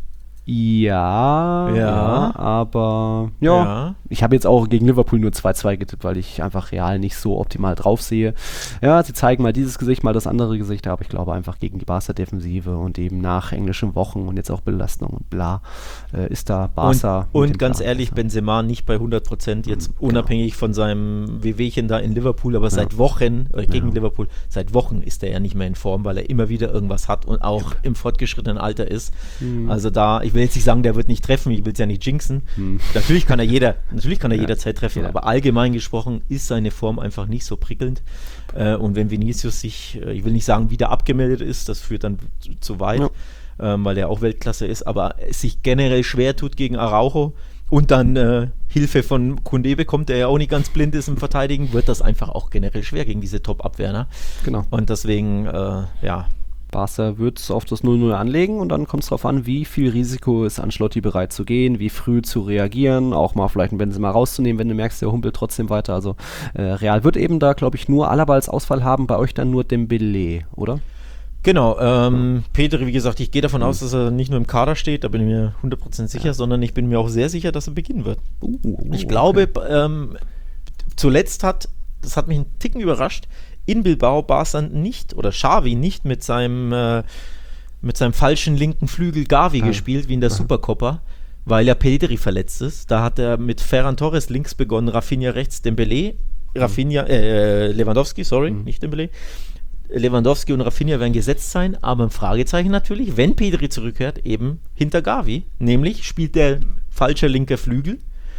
Ja, aber ja. Ich habe jetzt auch gegen Liverpool nur 2-2 getippt, weil ich einfach Real nicht so optimal drauf sehe. Ja, sie zeigen mal dieses Gesicht, mal das andere Gesicht, aber ich glaube einfach gegen die Barca-Defensive und eben nach englischen Wochen und jetzt auch Belastung und bla, ist da Barca. Und ganz ehrlich, Benzema nicht bei 100%, jetzt unabhängig von seinem Wehwehchen da in Liverpool, aber seit Wochen, gegen Liverpool, seit Wochen ist er ja nicht mehr in Form, weil er immer wieder irgendwas hat und auch im fortgeschrittenen Alter ist. Also da, ich will jetzt nicht sagen, der wird nicht treffen, ich will es ja nicht jinxen. Natürlich kann er jederzeit treffen, aber allgemein gesprochen ist seine Form einfach nicht so prickelnd. Und wenn Vinicius sich, ich will nicht sagen, wieder abgemeldet ist, das führt dann zu weit, weil er auch Weltklasse ist, aber es sich generell schwer tut gegen Araujo und dann Hilfe von Koundé bekommt, der ja auch nicht ganz blind ist im Verteidigen, wird das einfach auch generell schwer gegen diese Top-Abwehr. Genau. Und deswegen, Barca wird es auf das 0-0 anlegen und dann kommt es darauf an, wie viel Risiko ist Ancelotti bereit zu gehen, wie früh zu reagieren, auch mal vielleicht einen Benzema rauszunehmen, wenn du merkst, der humpelt trotzdem weiter. Also Real wird eben da, glaube ich, nur Alaba als Ausfall haben, bei euch dann nur Dembélé, oder? Genau, Pedri, wie gesagt, ich gehe davon aus, dass er nicht nur im Kader steht, da bin ich mir 100% sicher, sondern ich bin mir auch sehr sicher, dass er beginnen wird. Ich glaube, zuletzt das hat mich einen Ticken überrascht, in Bilbao Barca nicht, oder Xavi nicht mit seinem falschen linken Flügel Gavi gespielt, wie in der Supercopa, weil ja Pedri verletzt ist. Da hat er mit Ferran Torres links begonnen, Rafinha rechts, Dembélé, Lewandowski, nicht Dembélé. Lewandowski und Rafinha werden gesetzt sein, aber ein Fragezeichen natürlich, wenn Pedri zurückkehrt, eben hinter Gavi, nämlich spielt der falsche linke Flügel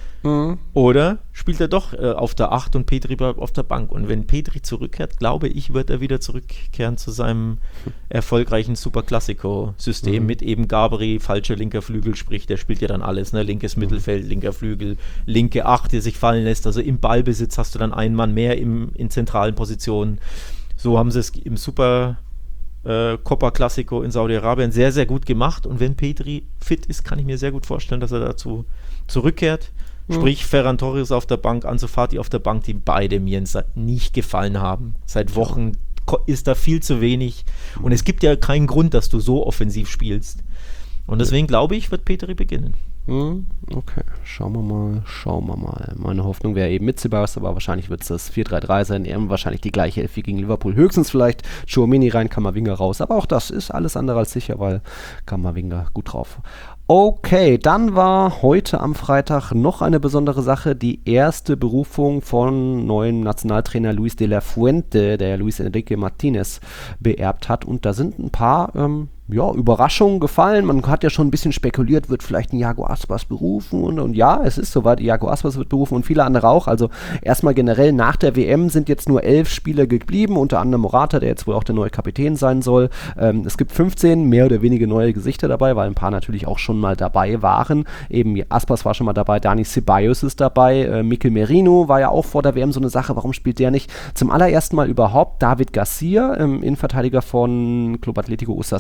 oder spielt er doch auf der 8 und Pedri bleibt auf der Bank. Und wenn Pedri zurückkehrt, glaube ich, wird er wieder zurückkehren zu seinem erfolgreichen Super-Classico-System mit eben Gabri, falscher linker Flügel, sprich, der spielt ja dann alles, ne? Linkes Mittelfeld, linker Flügel, linke 8, die sich fallen lässt. Also im Ballbesitz hast du dann einen Mann mehr in zentralen Positionen. So haben sie es im Super Copa Classico in Saudi-Arabien sehr, sehr gut gemacht. Und wenn Pedri fit ist, kann ich mir sehr gut vorstellen, dass er dazu zurückkehrt. Sprich, Ferran Torres auf der Bank, Ansu Fati auf der Bank, die beide mir nicht gefallen haben. Seit Wochen ist da viel zu wenig. Und es gibt ja keinen Grund, dass du so offensiv spielst. Und deswegen glaube ich, wird Pedri beginnen. Okay, schauen wir mal. Meine Hoffnung wäre eben mit Ceballos, aber wahrscheinlich wird es das 4-3-3 sein. Eben wahrscheinlich die gleiche Elf wie gegen Liverpool. Höchstens vielleicht Tchouaméni rein, Camavinga raus. Aber auch das ist alles andere als sicher, weil Camavinga gut drauf. Okay, dann war heute am Freitag noch eine besondere Sache, die erste Berufung von neuem Nationaltrainer Luis de la Fuente, der Luis Enrique Martinez beerbt hat. Und da sind ein paar Überraschungen gefallen. Man hat ja schon ein bisschen spekuliert, wird vielleicht ein Iago Aspas berufen und ja, es ist soweit, Iago Aspas wird berufen und viele andere auch. Also erstmal generell nach der WM sind jetzt nur 11 Spieler geblieben, unter anderem Morata, der jetzt wohl auch der neue Kapitän sein soll. Es gibt 15 mehr oder weniger neue Gesichter dabei, weil ein paar natürlich auch schon mal dabei waren. Eben Aspas war schon mal dabei, Dani Ceballos ist dabei, Mikel Merino war ja auch vor der WM so eine Sache, warum spielt der nicht? Zum allerersten Mal überhaupt David Garcia, Innenverteidiger von Club Atlético Osasuna,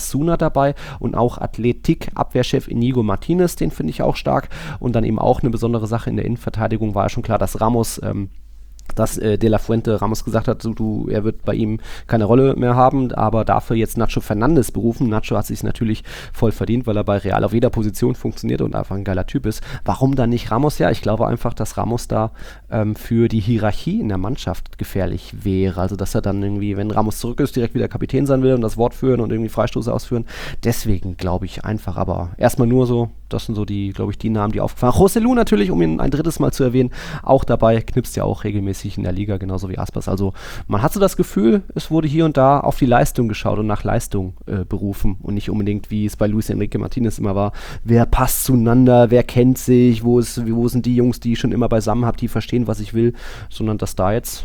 dabei und auch Athletik-Abwehrchef Inigo Martinez, den finde ich auch stark. Und dann eben auch eine besondere Sache in der Innenverteidigung war ja schon klar, dass Ramos dass De La Fuente Ramos gesagt hat, er wird bei ihm keine Rolle mehr haben, aber dafür jetzt Nacho Fernandes berufen. Nacho hat sich natürlich voll verdient, weil er bei Real auf jeder Position funktioniert und einfach ein geiler Typ ist. Warum dann nicht Ramos? Ja, ich glaube einfach, dass Ramos da für die Hierarchie in der Mannschaft gefährlich wäre. Also, dass er dann irgendwie, wenn Ramos zurück ist, direkt wieder Kapitän sein will und das Wort führen und irgendwie Freistoße ausführen. Deswegen glaube ich einfach, aber erstmal nur so, das sind so die, glaube ich, die Namen, die aufgefallen sind. Joselu natürlich, um ihn ein drittes Mal zu erwähnen, auch dabei, knipst ja auch regelmäßig in der Liga, genauso wie Aspas. Also man hat so das Gefühl, es wurde hier und da auf die Leistung geschaut und nach Leistung berufen und nicht unbedingt, wie es bei Luis Enrique Martinez immer war, wer passt zueinander, wer kennt sich, wo sind die Jungs, die ich schon immer beisammen habe, die verstehen, was ich will, sondern dass da jetzt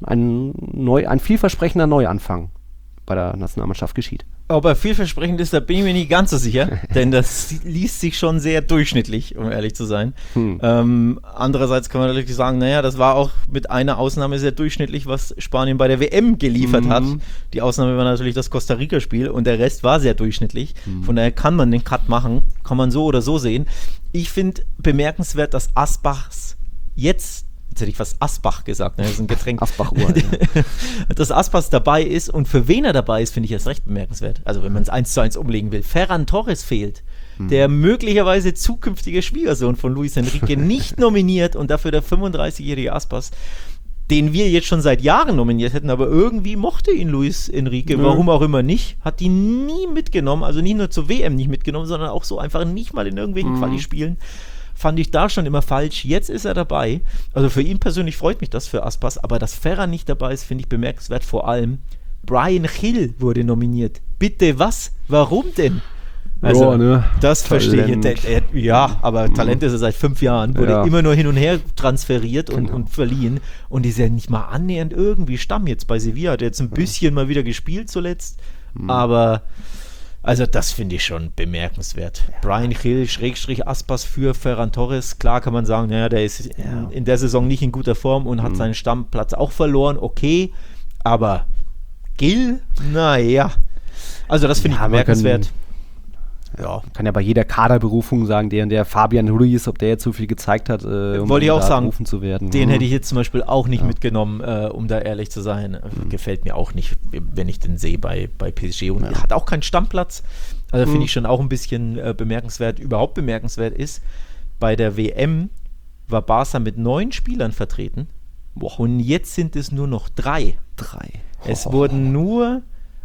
ein vielversprechender Neuanfang bei der Nationalmannschaft geschieht. Ob er vielversprechend ist, da bin ich mir nicht ganz so sicher, denn das liest sich schon sehr durchschnittlich, um ehrlich zu sein. Andererseits kann man natürlich sagen, naja, das war auch mit einer Ausnahme sehr durchschnittlich, was Spanien bei der WM geliefert hat. Die Ausnahme war natürlich das Costa Rica-Spiel und der Rest war sehr durchschnittlich. Von daher kann man den Cut machen, kann man so oder so sehen. Ich finde bemerkenswert, dass Aspas jetzt hätte ich fast Asbach gesagt, ne? Das ist ein Getränk. Asbach-Uhr. Ja. Dass Aspas dabei ist und für wen er dabei ist, finde ich erst recht bemerkenswert. Also wenn man es 1:1 umlegen will. Ferran Torres fehlt, der möglicherweise zukünftige Schwiegersohn von Luis Enrique, nicht nominiert und dafür der 35-jährige Aspas, den wir jetzt schon seit Jahren nominiert hätten, aber irgendwie mochte ihn Luis Enrique, warum auch immer nicht, hat ihn nie mitgenommen, also nicht nur zur WM nicht mitgenommen, sondern auch so einfach nicht mal in irgendwelchen Quali-Spielen. Fand ich da schon immer falsch. Jetzt ist er dabei. Also für ihn persönlich freut mich das, für Aspas, aber dass Ferran nicht dabei ist, finde ich bemerkenswert. Vor allem Bryan Gil wurde nominiert. Bitte was? Warum denn? Also, das verstehe ich. Ja, aber Talent ist er seit 5 Jahren. Wurde immer nur hin und her transferiert und verliehen. Und ist ja nicht mal annähernd irgendwie Stamm jetzt bei Sevilla. Hat jetzt ein bisschen mal wieder gespielt zuletzt. Aber also das finde ich schon bemerkenswert. Bryan Gil, / Aspas für Ferran Torres. Klar kann man sagen, naja, der ist in der Saison nicht in guter Form und hat seinen Stammplatz auch verloren. Okay, aber Gil, naja. Also das finde ich bemerkenswert. Kann ja bei jeder Kaderberufung sagen, der Fabian Ruiz, ob der jetzt so viel gezeigt hat, wollte ich auch sagen, berufen zu werden. Den hätte ich jetzt zum Beispiel auch nicht mitgenommen, um da ehrlich zu sein. Gefällt mir auch nicht, wenn ich den sehe bei PSG. Und hat auch keinen Stammplatz. Also finde ich schon auch ein bisschen bemerkenswert. Überhaupt bemerkenswert ist, bei der WM war Barca mit 9 Spielern vertreten. Und jetzt sind es nur noch 3. Es wurden nur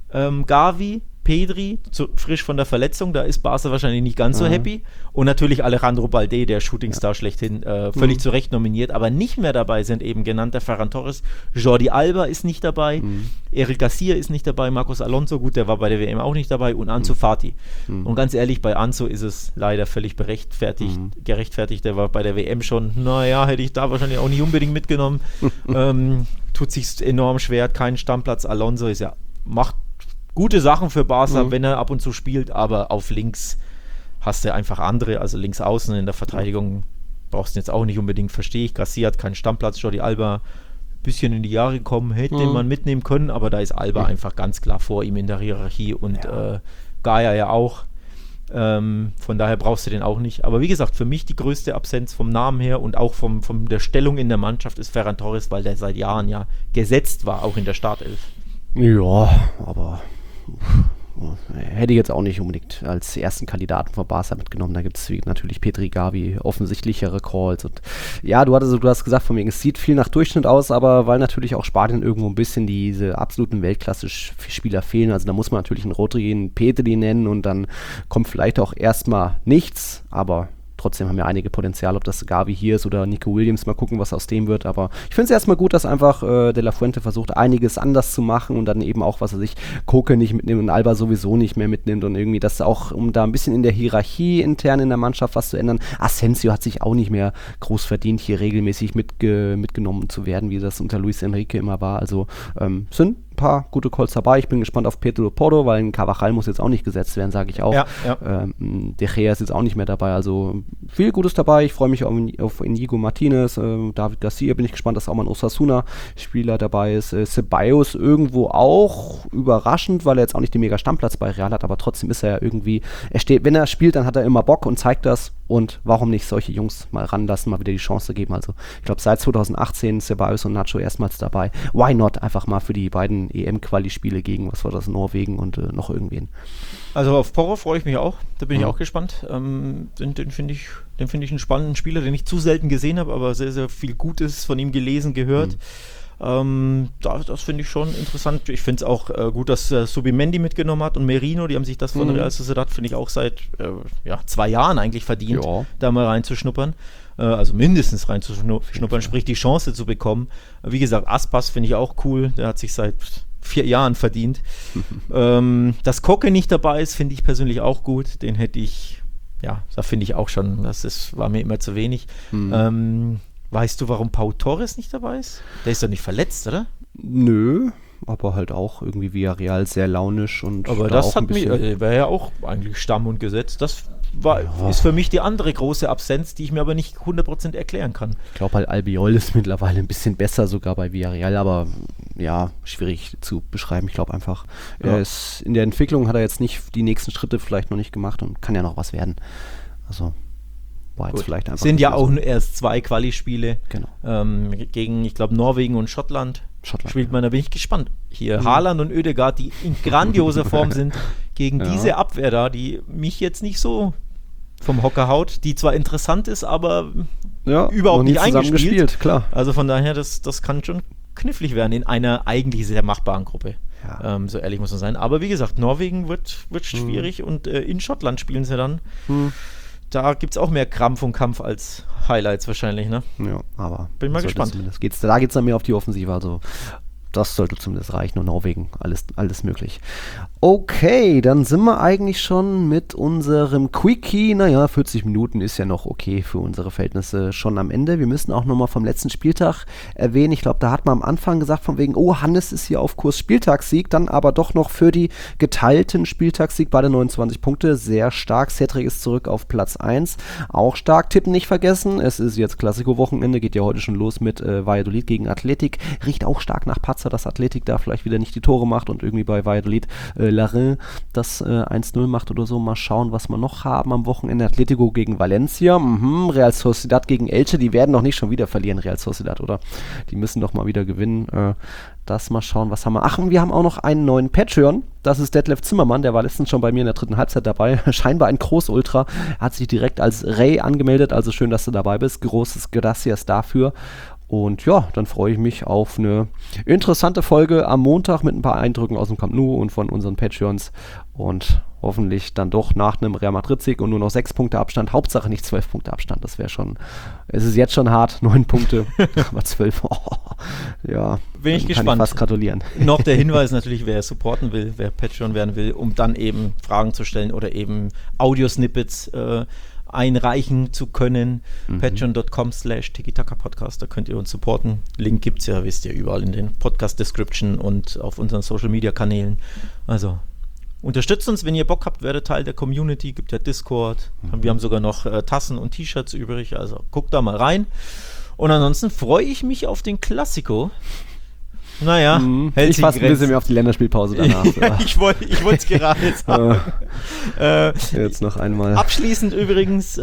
Gavi, Pedri, frisch von der Verletzung, da ist Barca wahrscheinlich nicht ganz so happy. Und natürlich Alejandro Balde, der Shootingstar schlechthin, völlig zu Recht nominiert. Aber nicht mehr dabei sind eben genannter Ferran Torres. Jordi Alba ist nicht dabei. Eric Garcia ist nicht dabei. Marcos Alonso, gut, der war bei der WM auch nicht dabei. Und Ansu Fati. Und ganz ehrlich, bei Ansu ist es leider völlig gerechtfertigt. Der war bei der WM schon, naja, hätte ich da wahrscheinlich auch nicht unbedingt mitgenommen. Tut sich enorm schwer, hat keinen Stammplatz. Alonso macht gute Sachen für Barca, wenn er ab und zu spielt, aber auf links hast du einfach andere, also links außen in der Verteidigung brauchst du jetzt auch nicht unbedingt, verstehe ich. Garcia hat keinen Stammplatz, Jordi Alba ein bisschen in die Jahre gekommen, hätte man mitnehmen können, aber da ist Alba einfach ganz klar vor ihm in der Hierarchie und Gaia ja auch. Von daher brauchst du den auch nicht. Aber wie gesagt, für mich die größte Absenz vom Namen her und auch von der Stellung in der Mannschaft ist Ferran Torres, weil der seit Jahren ja gesetzt war, auch in der Startelf. Ja, aber hätte ich jetzt auch nicht unbedingt als ersten Kandidaten von Barca mitgenommen. Da gibt es natürlich Pedri, Gavi, offensichtlichere Calls. Und ja, du hast gesagt, von mir, es sieht viel nach Durchschnitt aus, aber weil natürlich auch Spanien irgendwo ein bisschen diese absoluten Weltklasse-Spieler fehlen. Also da muss man natürlich einen Rodri, einen Pedri nennen und dann kommt vielleicht auch erstmal nichts, aber trotzdem haben ja einige Potenzial, ob das Gavi hier ist oder Nico Williams, mal gucken, was aus dem wird, aber ich finde es erstmal gut, dass einfach De La Fuente versucht, einiges anders zu machen und dann eben auch, was er sich Koke nicht mitnimmt und Alba sowieso nicht mehr mitnimmt und irgendwie das auch, um da ein bisschen in der Hierarchie intern in der Mannschaft was zu ändern. Asensio hat sich auch nicht mehr groß verdient, hier regelmäßig mitgenommen zu werden, wie das unter Luis Enrique immer war, also sind paar gute Calls dabei. Ich bin gespannt auf Pedro Porro, weil ein Carvajal muss jetzt auch nicht gesetzt werden, sage ich auch. Ja. De Gea ist jetzt auch nicht mehr dabei. Also viel Gutes dabei. Ich freue mich auf Inigo Martinez, David Garcia bin ich gespannt, dass auch mal ein Osasuna-Spieler dabei ist. Ceballos irgendwo auch überraschend, weil er jetzt auch nicht den mega Stammplatz bei Real hat, aber trotzdem ist er ja irgendwie, wenn er spielt, dann hat er immer Bock und zeigt das. Und warum nicht solche Jungs mal ranlassen, mal wieder die Chance geben. Also ich glaube seit 2018 Ceballos und Nacho erstmals dabei. Why not? Einfach mal für die beiden EM-Quali-Spiele gegen, was war das, Norwegen und noch irgendwen. Also auf Porro freue ich mich auch. Da bin ich auch gespannt. Den finde ich einen spannenden Spieler, den ich zu selten gesehen habe, aber sehr, sehr viel Gutes von ihm gelesen, gehört. Das finde ich schon interessant. Ich finde es auch gut, dass Subimendi mitgenommen hat und Merino, die haben sich das von Real Sociedad, finde ich, auch seit 2 Jahren eigentlich verdient, da mal reinzuschnuppern. Also mindestens reinzuschnuppern, sprich die Chance zu bekommen. Wie gesagt, Aspas finde ich auch cool, der hat sich seit 4 Jahren verdient. Dass Koke nicht dabei ist, finde ich persönlich auch gut. Den hätte ich, da finde ich auch schon, war mir immer zu wenig. Weißt du, warum Pau Torres nicht dabei ist? Der ist doch nicht verletzt, oder? Nö, aber halt auch irgendwie Villarreal sehr launisch und aber das hat mich, wäre ja auch eigentlich Stamm und Gesetz. Das ist für mich die andere große Absenz, die ich mir aber nicht 100% erklären kann. Ich glaube halt, Albiol ist mittlerweile ein bisschen besser sogar bei Villarreal, aber schwierig zu beschreiben. Ich glaube einfach, er ist in der Entwicklung, hat er jetzt nicht die nächsten Schritte vielleicht noch nicht gemacht und kann ja noch was werden. Also war jetzt vielleicht einfach. Sind ja auch nur erst 2 Quali-Spiele. Genau. Gegen, ich glaube, Norwegen und Schottland spielt man. Da bin ich gespannt. Hier Haaland und Ødegaard, die in grandioser Form sind, gegen diese Abwehr da, die mich jetzt nicht so vom Hocker haut, die zwar interessant ist, aber überhaupt nicht eingespielt. Klar. Also von daher, das kann schon knifflig werden in einer eigentlich sehr machbaren Gruppe. Ja. So ehrlich muss man sein. Aber wie gesagt, Norwegen wird schwierig und in Schottland spielen sie dann. Da gibt es auch mehr Krampf und Kampf als Highlights wahrscheinlich, ne? Ja, aber bin mal gespannt. Da geht es dann mehr auf die Offensive, also das sollte zumindest reichen und Norwegen, alles möglich. Okay, dann sind wir eigentlich schon mit unserem Quickie, 40 Minuten ist ja noch okay für unsere Verhältnisse schon am Ende. Wir müssen auch nochmal vom letzten Spieltag erwähnen, ich glaube, da hat man am Anfang gesagt von wegen, Hannes ist hier auf Kurs Spieltagssieg, dann aber doch noch für die geteilten Spieltagssieg, beide 29 Punkte, sehr stark. Cedric ist zurück auf Platz 1, auch stark. Tippen nicht vergessen, es ist jetzt Klassiko-Wochenende, geht ja heute schon los mit Valladolid gegen Athletic, riecht auch stark nach Patzer, dass Athletic da vielleicht wieder nicht die Tore macht und irgendwie bei Valladolid Larin das 1-0 macht oder so. Mal schauen, was wir noch haben am Wochenende. Atletico gegen Valencia, Real Sociedad gegen Elche, die werden doch nicht schon wieder verlieren, Real Sociedad, oder? Die müssen doch mal wieder gewinnen. Das mal schauen, was haben wir. Ach, und wir haben auch noch einen neuen Patreon. Das ist Detlef Zimmermann, der war letztens schon bei mir in der 3. Halbzeit dabei. Scheinbar ein Großultra. Hat sich direkt als Ray angemeldet, also schön, dass du dabei bist. Großes Gracias dafür. Und dann freue ich mich auf eine interessante Folge am Montag mit ein paar Eindrücken aus dem Camp Nou und von unseren Patreons und hoffentlich dann doch nach einem Real Madrid-Sieg und nur noch 6 Punkte Abstand, Hauptsache nicht 12 Punkte Abstand, das wäre schon, es ist jetzt schon hart, 9 Punkte, aber 12, bin ich gespannt. Kann ich fast gratulieren. Noch der Hinweis natürlich, wer supporten will, wer Patreon werden will, um dann eben Fragen zu stellen oder eben Audio-Snippets einreichen zu können. Patreon.com/Tiki-Taka-Podcast, da könnt ihr uns supporten. Link gibt es ja, wisst ihr, überall in den Podcast-Description und auf unseren Social-Media-Kanälen. Also unterstützt uns, wenn ihr Bock habt, werdet Teil der Community, gibt ja Discord. Wir haben sogar noch Tassen und T-Shirts übrig, also guckt da mal rein. Und ansonsten freue ich mich auf den Klassiko. Hält ich fasse ein bisschen mehr auf die Länderspielpause danach. Ich wollte es gerade jetzt sagen. Jetzt noch einmal. Abschließend übrigens,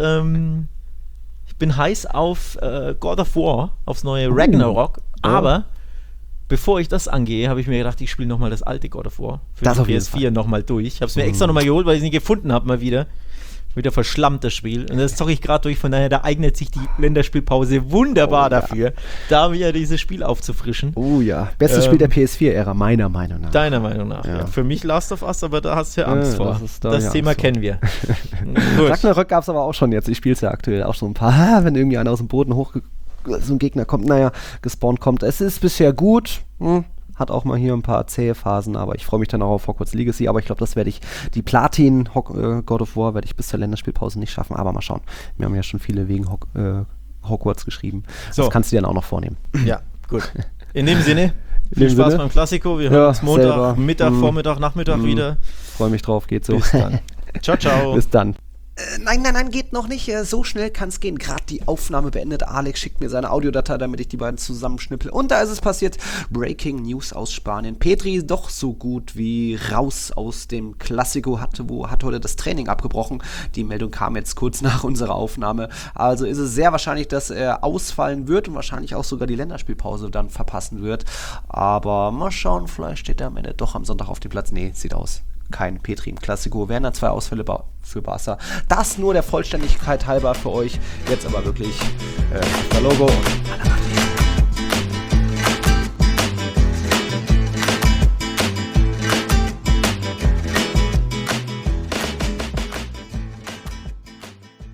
ich bin heiß auf God of War, aufs neue Ragnarok, aber bevor ich das angehe, habe ich mir gedacht, ich spiele nochmal das alte God of War für das die PS4 nochmal durch. Ich habe es mir extra nochmal geholt, weil ich es nicht gefunden habe, mal wieder. Wieder verschlammt, das Spiel. Und das zocke ich gerade durch, von daher, da eignet sich die Länderspielpause wunderbar dafür, da wieder dieses Spiel aufzufrischen. Oh ja, bestes Spiel der PS4-Ära, meiner Meinung nach. Deiner Meinung nach, ja. Für mich Last of Us, aber da hast du ja Angst vor. Das Thema kennen wir. Ragnarök gab es aber auch schon jetzt, ich spiele es ja aktuell auch schon ein paar, wenn irgendwie einer aus dem Boden so ein Gegner kommt, gespawnt kommt. Es ist bisher gut, hat auch mal hier ein paar zähe Phasen, aber ich freue mich dann auch auf Hogwarts Legacy, aber ich glaube, das werde ich, die Platin God of War werde ich bis zur Länderspielpause nicht schaffen, aber mal schauen. Wir haben ja schon viele wegen Hogwarts geschrieben. So. Das kannst du dir dann auch noch vornehmen. Ja, gut. In dem Sinne, Viel Spaß beim Klassiko. Wir hören uns Montag, selber. Mittag, Vormittag, Nachmittag wieder. Freue mich drauf, geht so. Bis dann. Ciao, ciao. Bis dann. Nein, geht noch nicht. So schnell kann es gehen. Gerade die Aufnahme beendet. Alex schickt mir seine Audiodatei, damit ich die beiden zusammenschnippel. Und da ist es passiert. Breaking News aus Spanien. Petri doch so gut wie raus aus dem Klassiko, hat heute das Training abgebrochen. Die Meldung kam jetzt kurz nach unserer Aufnahme. Also ist es sehr wahrscheinlich, dass er ausfallen wird und wahrscheinlich auch sogar die Länderspielpause dann verpassen wird. Aber mal schauen, vielleicht steht er am Ende doch am Sonntag auf dem Platz. Nee, sieht aus. Kein Petri im Klassiko, wären dann 2 Ausfälle für Barca. Das nur der Vollständigkeit halber für euch. Jetzt aber wirklich das Logo und